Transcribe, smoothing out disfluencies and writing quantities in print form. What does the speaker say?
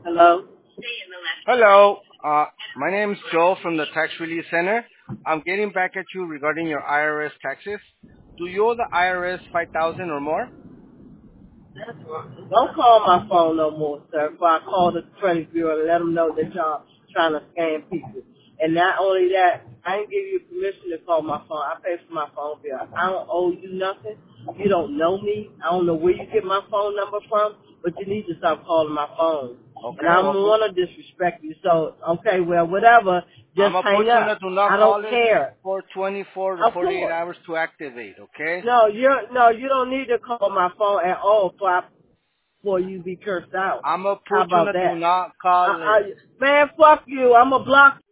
Hello? Hello, my name is Joe from the Tax Relief Center. I'm getting back at you regarding your IRS taxes. Do you owe the IRS 5,000 or more? Don't call my phone no more, sir. Before I call the credit bureau and let them know that y'all trying to scam people. And not only that, I didn't give you permission to call my phone. I pay for my phone bill. I don't owe you nothing. You don't know me. I don't know where you get my phone number from, but you need to stop calling my phone. And Okay, I don't well, want to disrespect you. So, okay, well, whatever. I'm Just gonna put hang you in the up. do not I don't call list care. for 24 to Of 48 course. hours to activate, okay? No, you don't need to call my phone at all before you be cursed out. I'm gonna How put you in about the do that? not call list. Man, fuck you. I'm a block